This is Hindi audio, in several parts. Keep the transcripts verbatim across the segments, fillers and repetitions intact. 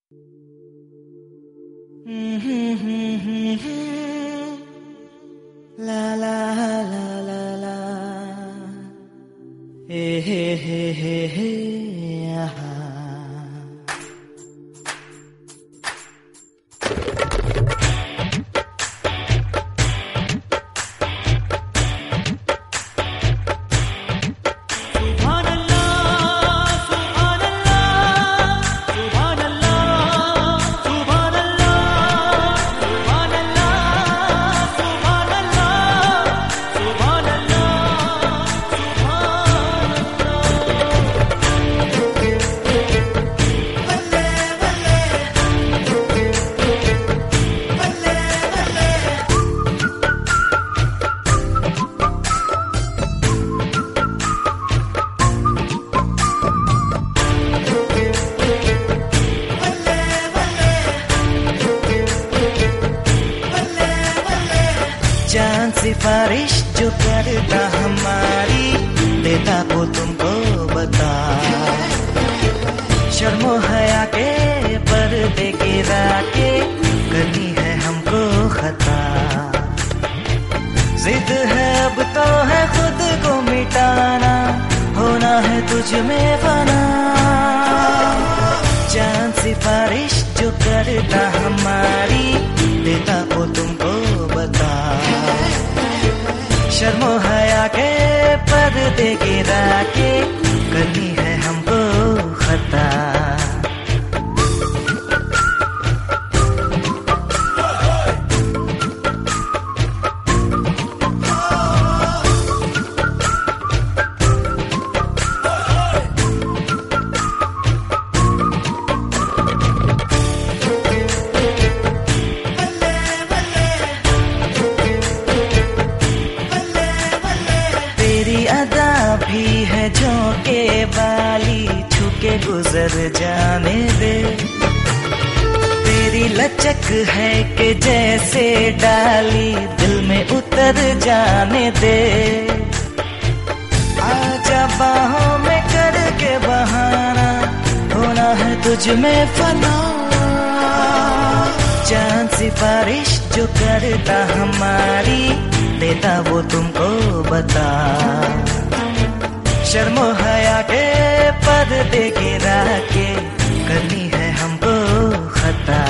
La la la la la, hey hey hey hey hey, aha. जान सिफारिश जो करता हमारी, देता वो तुमको बता। शर्मो हया के पर्दे गिरा के करनी है हमको खता। जिद है अब तो है खुद को मिटाना, होना है तुझ में फना। जान सिफारिश जो करता हमारी, देता वो तुमको बता। शर्मो हया के पर्दे गिरा के करनी है हमको खता। भी है झोंके वाली, छूके गुजर जाने दे। तेरी लचक है कि जैसे डाली, दिल में उतर जाने दे। आजा बाहों में करके बहाना, होना है तुझ में फना। जान सिफारिश जो करता हमारी, देता वो तुमको बता। शर्मो हया के पर्दे गिरा के करनी है हमको खता।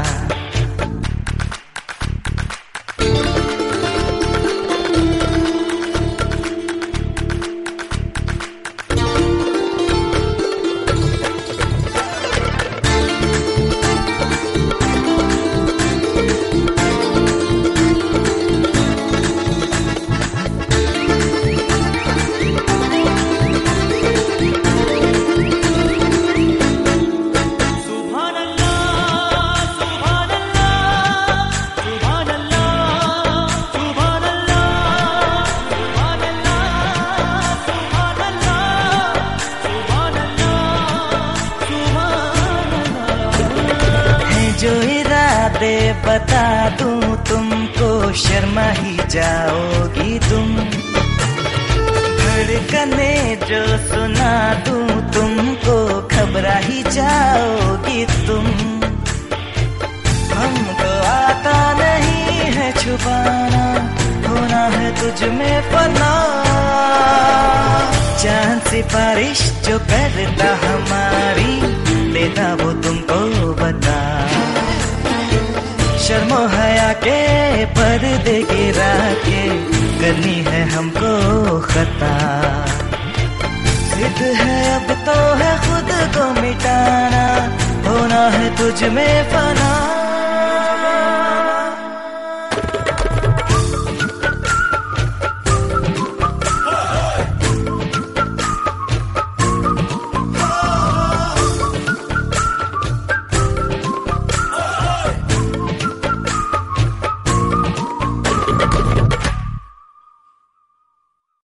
जो इरादे बता दूं तुमको, शर्मा ही जाओगी तुम। धड़कने जो सुना दूं तुमको, घबरा ही जाओगी तुम। हमको आता नहीं है छुपाना, होना है तुझ में फना। जान सिफारिश जो करता हमारी, देता वो तुमको बता। शर्मो हया के पर्दे गिरा के करनी है हमको खता। जिद है अब तो है खुद को मिटाना, होना है तुझ में फना।